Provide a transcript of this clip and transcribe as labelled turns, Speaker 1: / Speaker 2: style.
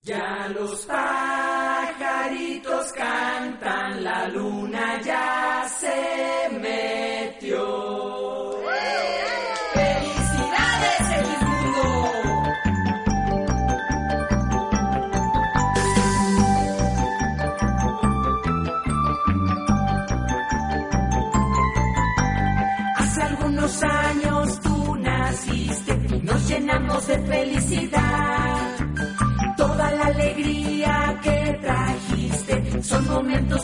Speaker 1: Ya los pajaritos cantan, la luna ya se metió. ¡Felicidades, Segismundo! Hace algunos años tú naciste y nos llenamos de felicidad. Toda la alegría que trajiste son momentos